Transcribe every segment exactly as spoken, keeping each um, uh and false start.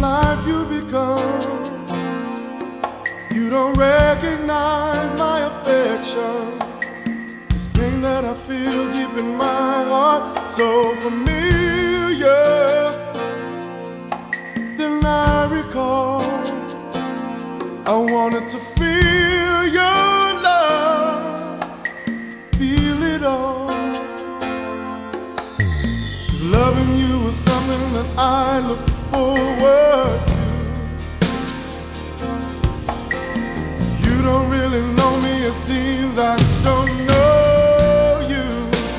life you become. You don't recognize my affection. This pain that I feel deep in my heart, so familiar. Then I recall I wanted to feel your love, feel it all. 'Cause loving you was something that I looked forward to. You don't really know me, it seems I don't know you.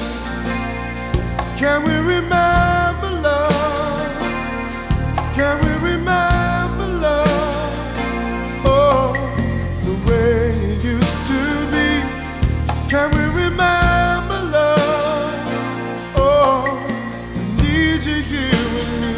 Can we remember love? Can we remember love? Oh, the way it used to be. Can we remember love? Oh, I need you here with me.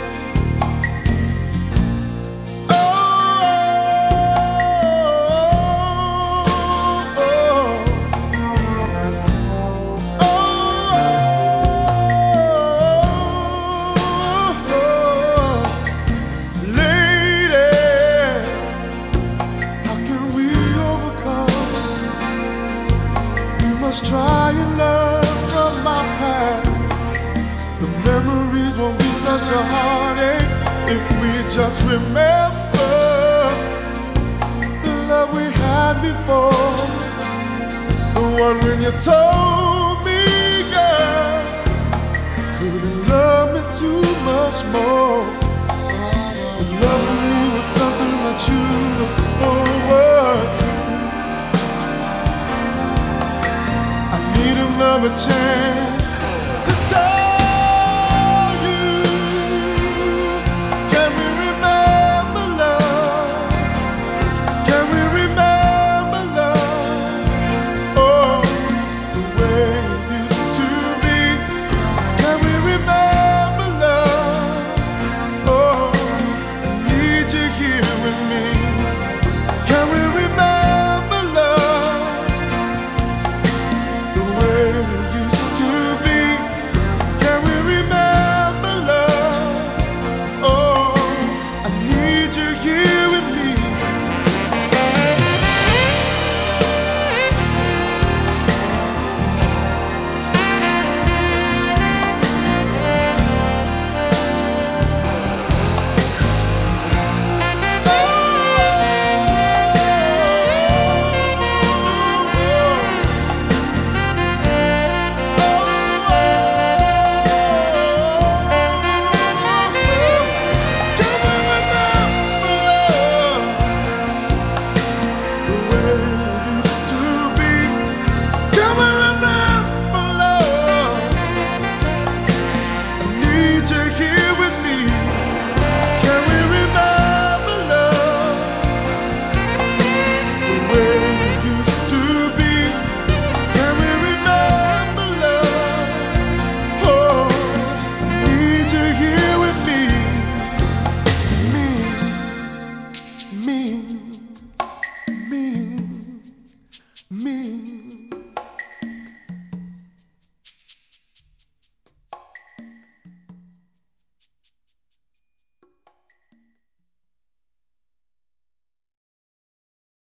Try and learn from my past. The memories won't be such a heartache if we just remember the love we had before. The one when you told me, girl, couldn't love me too much more. 'Cause loving me was something that you looked forward to. Need another chance.